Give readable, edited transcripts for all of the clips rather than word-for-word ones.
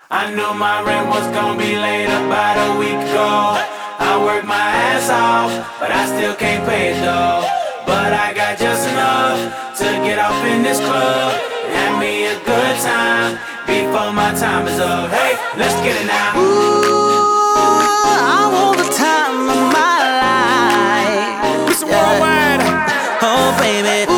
I knew my rent was gonna be late about a week ago. I worked my ass off, but I still can't pay it though. But I got just enough to get off in this club and have me a good time before my time is up. Hey, let's get it now. Ooh, I want the time of my life. Mr. Worldwide. Oh, baby.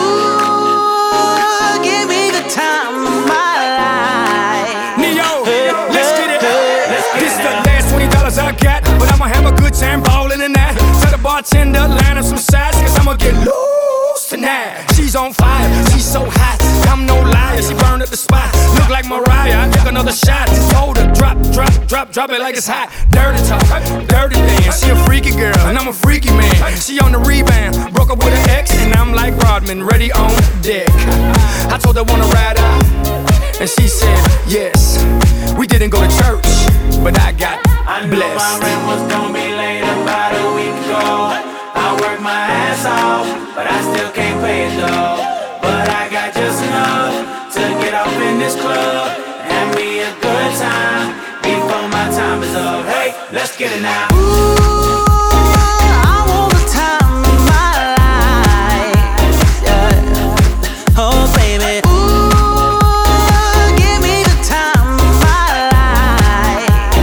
Ooh, give me the time of my life. Neo, let's get it. This is the last $20 I got, but I'ma have a good time ballin' in that. Tell the bartender, line up some shots, cause I'ma get loose tonight. She's on fire, she's so hot, I'm no liar. She burned up the spot, look like Mariah. I took another shot, just hold her, drop it like it's hot. Dirty talk, dirty dance. She a freaky girl, and I'm a freaky man. She on the rebound, broke up with her ex, and I'm like Rodman, ready on deck. I told her wanna ride out, and she said yes. We didn't go to church, but I got I knew blessed. my rent was gonna be late about a week ago. I worked my ass off, but I still can't pay it though. But I got just enough to get off in this club and have me a good time before my time is up. Hey, let's get it now. Ooh, I want the time of my life. Yeah. Oh, baby. Ooh, give me the time of my life.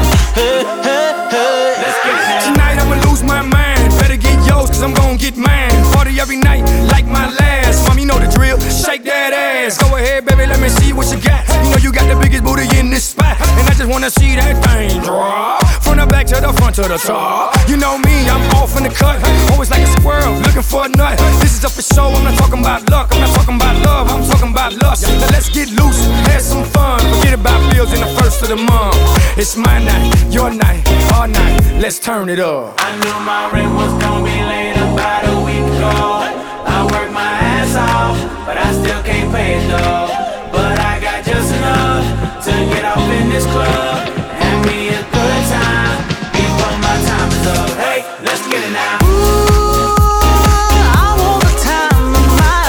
Let's get it now. Tonight I'ma lose my mind. Better get yours, cause I'm gon' get mine. Party every night, like my last. Mom, you know the drill, shake that ass. Go ahead, baby, let me see what you got. You know you got the biggest booty in this spot, and I just wanna see that thing drop. From the back to the front to the top. You know me, I'm off in the cut. Always like a squirrel, looking for a nut. This is up for show, I'm not talking about luck. I'm not talking about love, I'm talking about lust. Now let's get loose, have some fun. Forget about bills in the first of the month. It's my night, your night, our night. Let's turn it up. I knew my rent was gonna be late about a week ago. I worked my ass off, but I still can't pay it though. But I got just enough to get off in this club and have me a good time before my time is up. Hey, let's get it now. Ooh, I want the time of my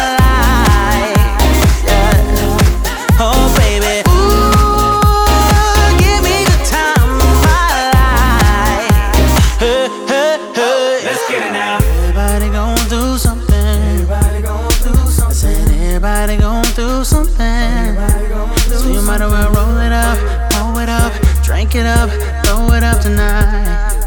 life. Yeah. Oh, baby. Ooh, give me the time of my life. Let's get it now. Everybody gon' do something. Everybody gon' do something. I said everybody gon' do something. So you might as well roll it up, blow it up, drink it up, throw it up tonight.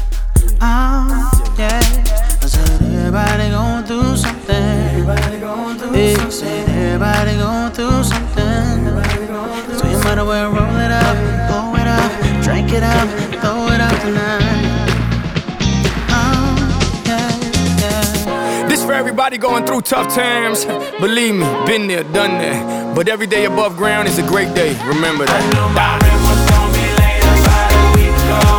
Oh, yeah. I said everybody gon' do something. Everybody gon' do something. Said everybody gon' do something. So you might as well roll it up, blow it up, drink it up, throw it up tonight. Oh, yeah, yeah. This for everybody going through tough times. Believe me, been there, done that. But every day above ground is a great day. Remember I that. knew my rent was gonna be late about a week ago.